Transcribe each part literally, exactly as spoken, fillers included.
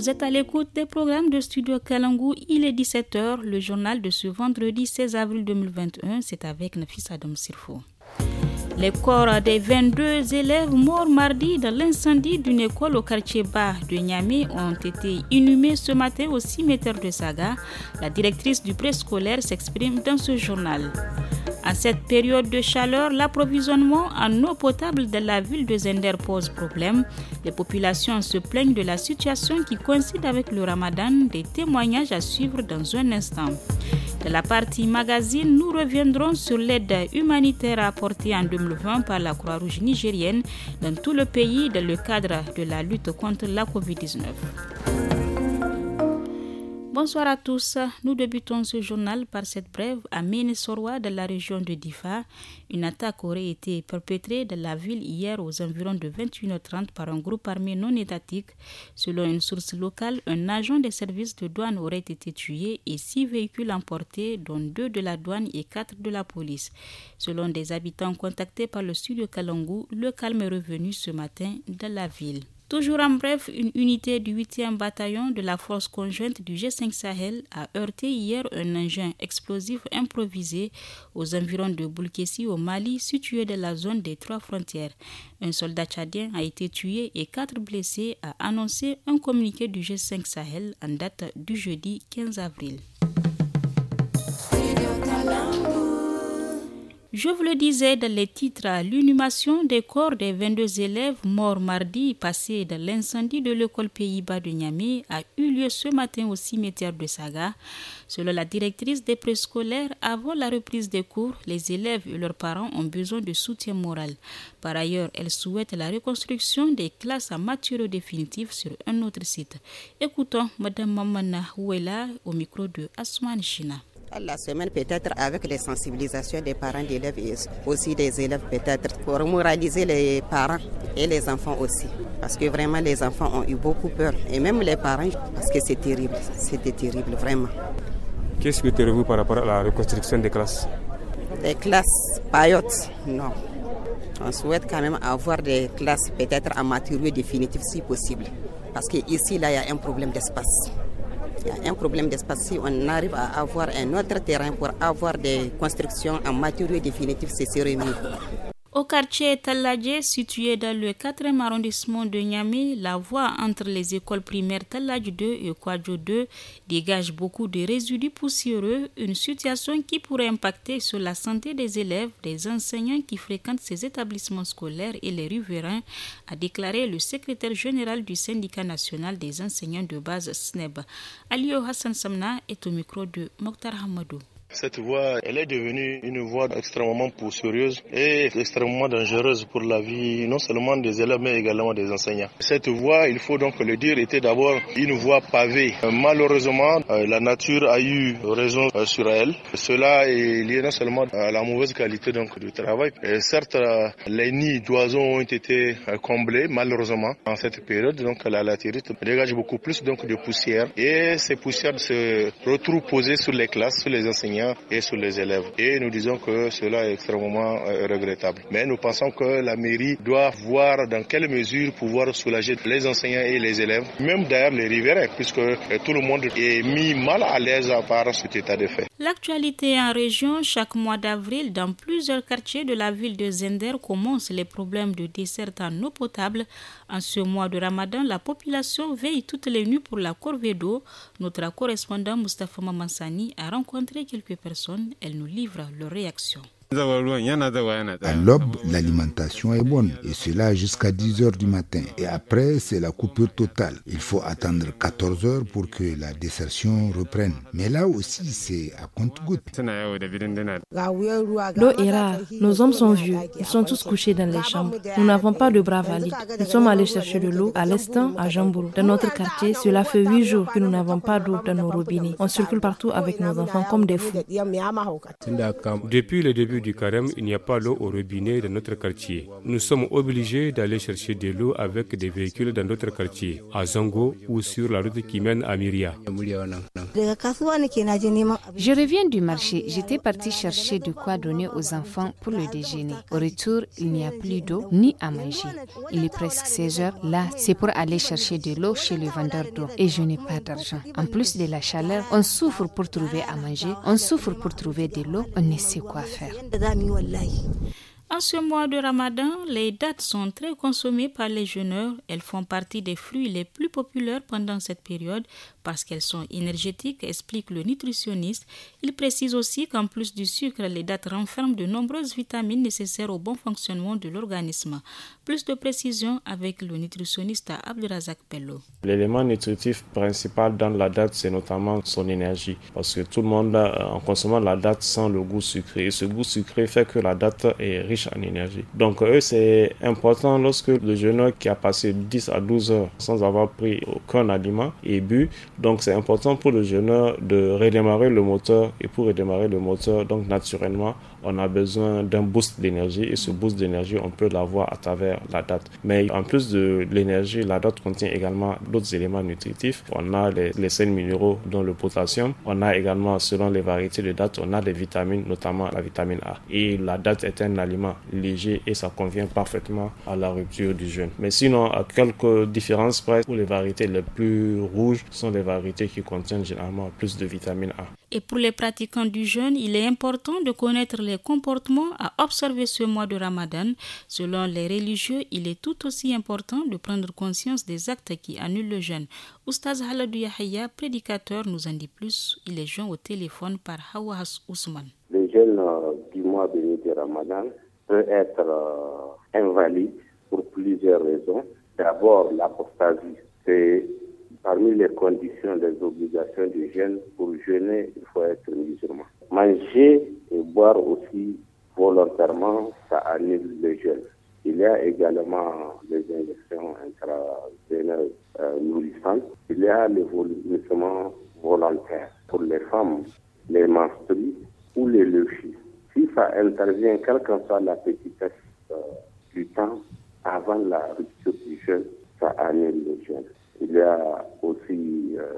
Vous êtes à l'écoute des programmes de Studio Kalangu. Il est dix-sept heures. Le journal de ce vendredi seize avril deux mille vingt et un, c'est avec Nafis Adam Sirfo. Les corps des vingt-deux élèves morts mardi dans l'incendie d'une école au quartier bas de Niamey ont été inhumés ce matin au cimetière de Saga. La directrice du préscolaire s'exprime dans ce journal. À cette période de chaleur, l'approvisionnement en eau potable de la ville de Zender pose problème. Les populations se plaignent de la situation qui coïncide avec le ramadan. Des témoignages à suivre dans un instant. De la partie magazine, nous reviendrons sur l'aide humanitaire apportée en deux mille vingt par la Croix-Rouge nigérienne dans tout le pays dans le cadre de la lutte contre la covid dix-neuf. Bonsoir à tous. Nous débutons ce journal par cette brève. À Ménésorwa, dans la région de Difa, une attaque aurait été perpétrée dans la ville hier aux environs de vingt et une heures trente par un groupe armé non étatique. Selon une source locale, un agent des services de douane aurait été tué et six véhicules emportés, dont deux de la douane et quatre de la police. Selon des habitants contactés par le studio Kalangu, le calme est revenu ce matin dans la ville. Toujours en bref, une unité du huitième bataillon de la force conjointe du G cinq Sahel a heurté hier un engin explosif improvisé aux environs de Boulkessi au Mali, situé dans la zone des trois frontières. Un soldat tchadien a été tué et quatre blessés, a annoncé un communiqué du G cinq Sahel en date du jeudi quinze avril. Je vous le disais dans les titres, l'inhumation des corps des vingt-deux élèves morts mardi passé dans l'incendie de l'école Pays-Bas de Niamey a eu lieu ce matin au cimetière de Saga. Selon la directrice des préscolaires, avant la reprise des cours, les élèves et leurs parents ont besoin de soutien moral. Par ailleurs, elle souhaite la reconstruction des classes en matériaux définitifs sur un autre site. Écoutons Mme Mamana Ouela au micro de Asman China. La semaine peut-être avec les sensibilisations des parents d'élèves et aussi des élèves peut-être pour moraliser les parents et les enfants aussi. Parce que vraiment les enfants ont eu beaucoup peur et même les parents parce que c'est terrible, c'était terrible vraiment. Qu'est-ce que tu as vu par rapport à la reconstruction des classes? Des classes paillotes, non. On souhaite quand même avoir des classes peut-être en matériaux définitifs si possible. Parce qu'ici là il y a un problème d'espace. Il y a un problème d'espace. Si on arrive à avoir un autre terrain pour avoir des constructions en matériaux définitifs, c'est serait mieux. Au quartier Taladje, situé dans le quatrième arrondissement de Niamey, la voie entre les écoles primaires Taladje deux et Kwadjo deux dégage beaucoup de résidus poussiéreux, une situation qui pourrait impacter sur la santé des élèves, des enseignants qui fréquentent ces établissements scolaires et les riverains, a déclaré le secrétaire général du syndicat national des enseignants de base S N E B. Aliou Hassan Samna est au micro de Mokhtar Hamadou. Cette voie, elle est devenue une voie extrêmement poussiéreuse et extrêmement dangereuse pour la vie non seulement des élèves mais également des enseignants. Cette voie, il faut donc le dire, était d'abord une voie pavée. Malheureusement, la nature a eu raison sur elle. Cela est lié non seulement à la mauvaise qualité donc du travail. Et certes, les nids d'oiseaux ont été comblés malheureusement en cette période. Donc la latérite dégage beaucoup plus donc de poussière et ces poussières se retrouvent posées sur les classes, sur les enseignants et sur les élèves. Et nous disons que cela est extrêmement euh, regrettable. Mais nous pensons que la mairie doit voir dans quelle mesure pouvoir soulager les enseignants et les élèves, même d'ailleurs les riverains, puisque euh, tout le monde est mis mal à l'aise par cet état de fait. L'actualité en région, chaque mois d'avril, dans plusieurs quartiers de la ville de Zender, commencent les problèmes de desserte en eau potable. En ce mois de Ramadan, la population veille toutes les nuits pour la corvée d'eau. Notre correspondant Moustapha Mamansani a rencontré quelques personnes. Elle nous livre leurs réactions. À l'aube, l'alimentation est bonne et cela jusqu'à dix heures du matin. Et après, c'est la coupure totale. Il faut attendre quatorze heures pour que la désertion reprenne. Mais là aussi, c'est à compte-gouttes. L'eau est rare. Nos hommes sont vieux. Ils sont tous couchés dans les chambres. Nous n'avons pas de bras valides. Nous sommes allés chercher de l'eau à l'instant à Jambourou. Dans notre quartier, cela fait huit jours que nous n'avons pas d'eau dans nos robinets. On circule partout avec nos enfants comme des fous. Depuis le début début du carême, il n'y a pas l'eau au robinet dans notre quartier. Nous sommes obligés d'aller chercher de l'eau avec des véhicules dans notre quartier, à Zango ou sur la route qui mène à Myria. Je reviens du marché. J'étais partie chercher de quoi donner aux enfants pour le déjeuner. Au retour, il n'y a plus d'eau ni à manger. Il est presque seize heures. Là, c'est pour aller chercher de l'eau chez le vendeur d'eau. Et je n'ai pas d'argent. En plus de la chaleur, on souffre pour trouver à manger. On souffre pour trouver de l'eau. On ne sait quoi faire. En ce mois de Ramadan, les dattes sont très consommées par les jeûneurs. Elles font partie des fruits les plus populaires pendant cette période parce qu'elles sont énergétiques, explique le nutritionniste. Il précise aussi qu'en plus du sucre, les dattes renferment de nombreuses vitamines nécessaires au bon fonctionnement de l'organisme. Plus de précisions avec le nutritionniste Abdelrazak Bello. L'élément nutritif principal dans la date, c'est notamment son énergie. Parce que tout le monde, en consommant la date, sent le goût sucré. Et ce goût sucré fait que la date est riche en énergie. Donc, eux, c'est important lorsque le jeûneur qui a passé dix à douze heures sans avoir pris aucun aliment et bu. Donc, c'est important pour le jeûneur de redémarrer le moteur. Et pour redémarrer le moteur, donc naturellement, on a besoin d'un boost d'énergie. Et ce boost d'énergie, on peut l'avoir à travers la date. Mais en plus de l'énergie, la date contient également d'autres éléments nutritifs. On a les, les sels minéraux, dont le potassium. On a également, selon les variétés de dates, on a des vitamines, notamment la vitamine A. Et la date est un aliment léger et ça convient parfaitement à la rupture du jeûne. Mais sinon, à quelques différences près, où les variétés les plus rouges sont les variétés qui contiennent généralement plus de vitamine A. Et pour les pratiquants du jeûne, il est important de connaître les comportements à observer ce mois de Ramadan. Selon les religieux, il est tout aussi important de prendre conscience des actes qui annulent le jeûne. Oustaz Haladou Yahya, prédicateur, nous en dit plus. Il est joint au téléphone par Hawa Ousmane. Le jeûne euh, du mois béni de Ramadan peut être euh, invalide pour plusieurs raisons. D'abord, l'apostasie, c'est parmi les conditions, les obligations du jeûne. Pour jeûner, il faut être musulman. Manger et boire aussi volontairement, ça annule le jeûne. Il y a également les injections intraveineuses euh, nourrissantes. Il y a le vomissement volontaire. Pour les femmes, les menstrues ou les leuchies. Si ça intervient, quelle que soit la petitesse euh, du temps, avant la rupture du jeûne, ça annule le jeûne. Il y a aussi euh,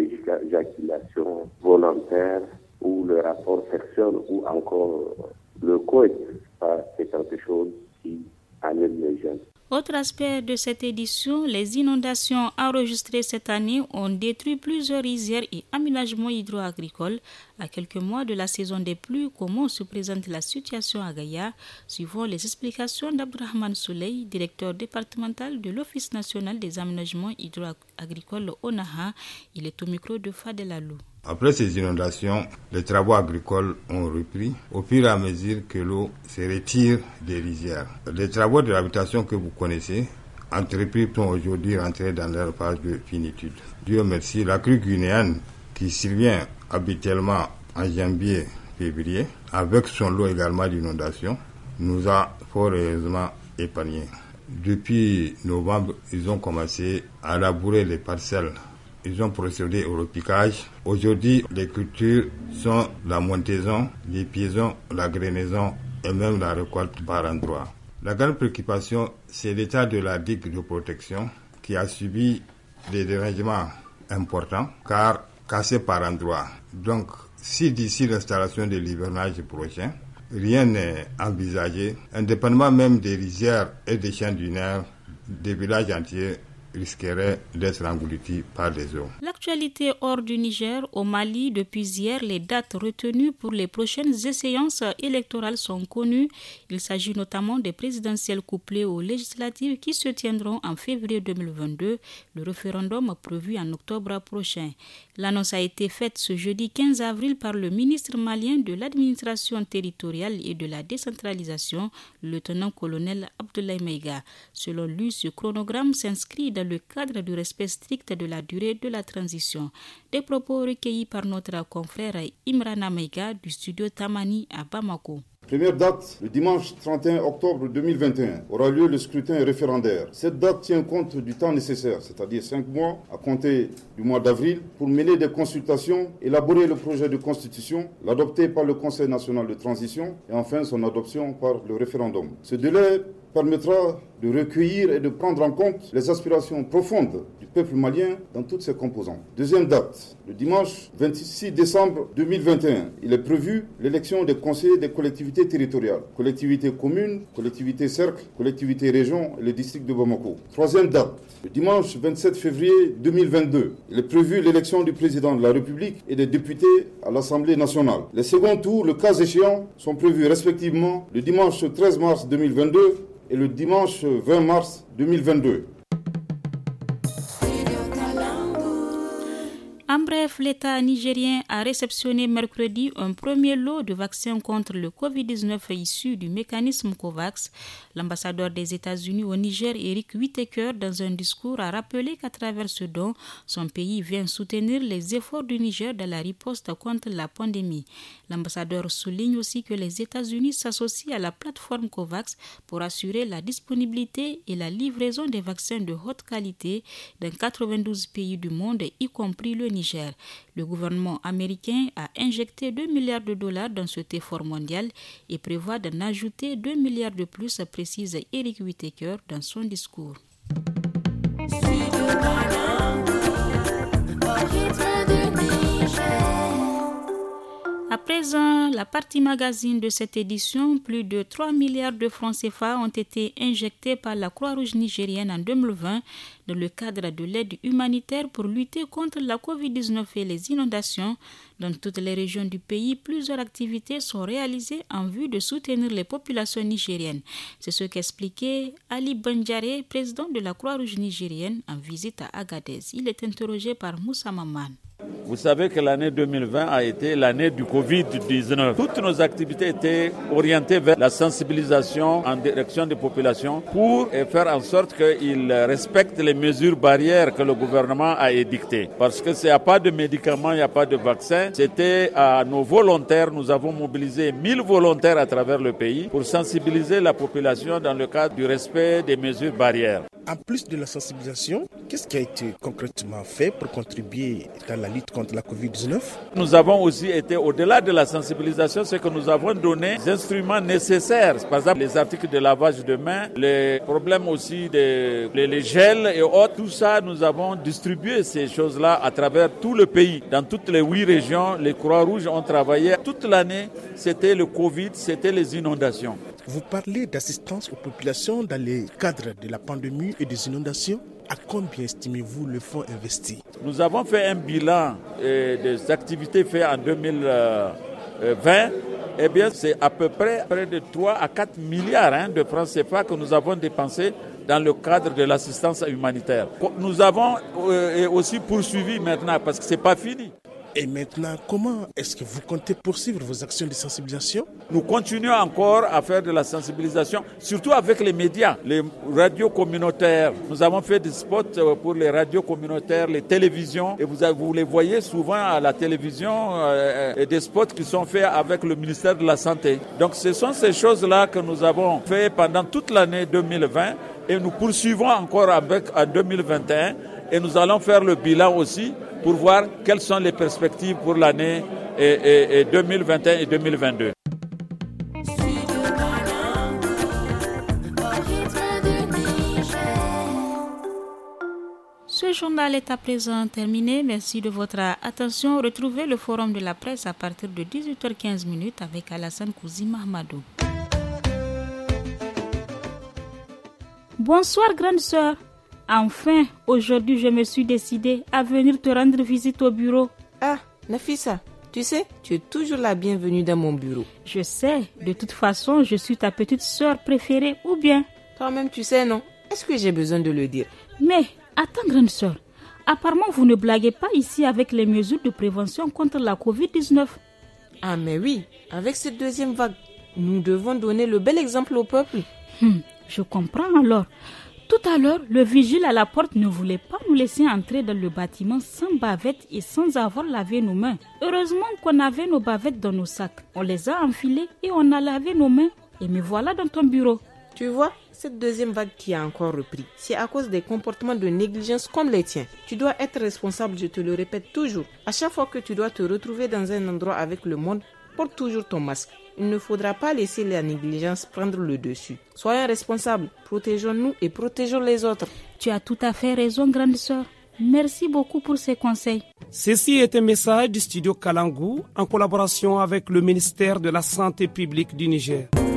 l'éjaculation volontaire ou le rapport sexuel ou encore le coït. Ça, c'est quelque chose qui annule le jeûne. Autre aspect de cette édition, les inondations enregistrées cette année ont détruit plusieurs rizières et aménagements hydro-agricoles. À quelques mois de la saison des pluies, comment se présente la situation à Gaïa? Suivant les explications d'Abdrahman Souley, directeur départemental de l'Office national des aménagements hydro-agricoles O N A H A, il est au micro de Fadel Alou. Après ces inondations, les travaux agricoles ont repris au fur et à mesure que l'eau se retire des rizières. Les travaux de l'habitation que vous connaissez, entrepris, sont aujourd'hui rentrés dans leur phase de finitude. Dieu merci, la crue guinéenne qui survient habituellement en janvier, février, avec son lot également d'inondations, nous a fort heureusement épargnés. Depuis novembre, ils ont commencé à labourer les parcelles. Ils ont procédé au repiquage. Aujourd'hui, les cultures sont la montaison, les piaisons, la grenaison et même la récolte par endroits. La grande préoccupation, c'est l'état de la digue de protection qui a subi des dérangements importants car cassée par endroits. Donc, si d'ici l'installation de l'hivernage prochain, rien n'est envisagé, indépendamment même des rizières et des champs dunaires, des villages entiers risquerait d'être englouti par les eaux. L'actualité hors du Niger, au Mali, depuis hier, les dates retenues pour les prochaines échéances électorales sont connues. Il s'agit notamment des présidentielles couplées aux législatives qui se tiendront en février deux mille vingt-deux, le référendum prévu en octobre prochain. L'annonce a été faite ce jeudi quinze avril par le ministre malien de l'administration territoriale et de la décentralisation, le lieutenant-colonel Abdoulaye Maïga. Selon lui, ce chronogramme s'inscrit dans le cadre du respect strict de la durée de la transition. Des propos recueillis par notre confrère Imrana Maïga du studio Tamani à Bamako. Première date, le dimanche trente et un octobre deux mille vingt et un, aura lieu le scrutin référendaire. Cette date tient compte du temps nécessaire, c'est-à-dire cinq mois, à compter du mois d'avril, pour mener des consultations, élaborer le projet de constitution, l'adopter par le Conseil national de transition et enfin son adoption par le référendum. Ce délai permettra de recueillir et de prendre en compte les aspirations profondes du peuple malien dans toutes ses composantes. Deuxième date, le dimanche vingt-six décembre deux mille vingt et un, il est prévu l'élection des conseillers des collectivités territoriales, collectivités communes, collectivités cercles, collectivités régions et le district de Bamako. Troisième date, le dimanche vingt-sept février deux mille vingt-deux, il est prévu l'élection du président de la République et des députés à l'Assemblée nationale. Les seconds tours, le cas échéant, sont prévus respectivement le dimanche treize mars deux mille vingt-deux et le dimanche vingt mars deux mille vingt-deux. En bref, l'État nigérien a réceptionné mercredi un premier lot de vaccins contre le covid dix-neuf issu du mécanisme COVAX. L'ambassadeur des États-Unis au Niger, Eric Whitaker, dans un discours, a rappelé qu'à travers ce don, son pays vient soutenir les efforts du Niger dans la riposte contre la pandémie. L'ambassadeur souligne aussi que les États-Unis s'associent à la plateforme COVAX pour assurer la disponibilité et la livraison des vaccins de haute qualité dans quatre-vingt-douze pays du monde, y compris le Niger. Le gouvernement américain a injecté deux milliards de dollars dans cet effort mondial et prévoit d'en ajouter deux milliards de plus, précise Eric Whitaker dans son discours. À présent, la partie magazine de cette édition, plus de trois milliards de francs C F A ont été injectés par la Croix-Rouge nigérienne en deux mille vingt dans le cadre de l'aide humanitaire pour lutter contre la covid dix-neuf et les inondations. Dans toutes les régions du pays, plusieurs activités sont réalisées en vue de soutenir les populations nigériennes. C'est ce qu'expliquait Ali Banjare, président de la Croix-Rouge nigérienne, en visite à Agadez. Il est interrogé par Moussa Maman. Vous savez que l'année deux mille vingt a été l'année du covid dix-neuf. Toutes nos activités étaient orientées vers la sensibilisation en direction des populations pour faire en sorte qu'ils respectent les mesures barrières que le gouvernement a édictées. Parce que s'il n'y a pas de médicaments, il n'y a pas de vaccin. C'était à nos volontaires, nous avons mobilisé mille volontaires à travers le pays pour sensibiliser la population dans le cadre du respect des mesures barrières. En plus de la sensibilisation, qu'est-ce qui a été concrètement fait pour contribuer dans la lutte contre la covid dix-neuf? Nous avons aussi été au-delà de la sensibilisation, c'est que nous avons donné des instruments nécessaires. Par exemple, les articles de lavage de mains, les problèmes aussi des les, les gels et autres. Tout ça, nous avons distribué ces choses-là à travers tout le pays. Dans toutes les huit régions, les Croix-Rouges ont travaillé. Toute l'année, c'était le Covid, c'était les inondations. Vous parlez d'assistance aux populations dans le cadre de la pandémie et des inondations. À combien estimez-vous le fonds investi? Nous avons fait un bilan euh, des activités faites en deux mille vingt. Eh bien, c'est à peu près près de trois à quatre milliards hein, de francs C F A que nous avons dépensés dans le cadre de l'assistance humanitaire. Nous avons euh, aussi poursuivi maintenant parce que ce n'est pas fini. Et maintenant, comment est-ce que vous comptez poursuivre vos actions de sensibilisation? Nous continuons encore à faire de la sensibilisation, surtout avec les médias, les radios communautaires. Nous avons fait des spots pour les radios communautaires, les télévisions. Et vous, vous les voyez souvent à la télévision, euh, et des spots qui sont faits avec le ministère de la Santé. Donc ce sont ces choses-là que nous avons fait pendant toute l'année deux mille vingt. Et nous poursuivons encore avec en deux mille vingt et un. Et nous allons faire le bilan aussi pour voir quelles sont les perspectives pour l'année deux mille vingt et un et deux mille vingt-deux. Ce journal est à présent terminé. Merci de votre attention. Retrouvez le forum de la presse à partir de dix-huit heures quinze avec Alassane Kouzi Mahmadou. Bonsoir grande sœur. Enfin, aujourd'hui, je me suis décidée à venir te rendre visite au bureau. Ah, Nafissa, tu sais, tu es toujours la bienvenue dans mon bureau. Je sais, de toute façon, je suis ta petite sœur préférée, ou bien? Toi-même, tu sais, non? Est-ce que j'ai besoin de le dire? Mais, attends, grande sœur, apparemment, vous ne blaguez pas ici avec les mesures de prévention contre la covid dix-neuf. Ah, mais oui, avec cette deuxième vague, nous devons donner le bel exemple au peuple. Hum, je comprends alors. Tout à l'heure, le vigile à la porte ne voulait pas nous laisser entrer dans le bâtiment sans bavette et sans avoir lavé nos mains. Heureusement qu'on avait nos bavettes dans nos sacs. On les a enfilées et on a lavé nos mains. Et me voilà dans ton bureau. Tu vois, cette deuxième vague qui a encore repris, c'est à cause des comportements de négligence comme les tiens. Tu dois être responsable, je te le répète toujours. À chaque fois que tu dois te retrouver dans un endroit avec le monde, porte toujours ton masque. Il ne faudra pas laisser la négligence prendre le dessus. Soyons responsables, protégeons-nous et protégeons les autres. Tu as tout à fait raison, grande sœur. Merci beaucoup pour ces conseils. Ceci est un message du studio Kalangu en collaboration avec le ministère de la Santé publique du Niger.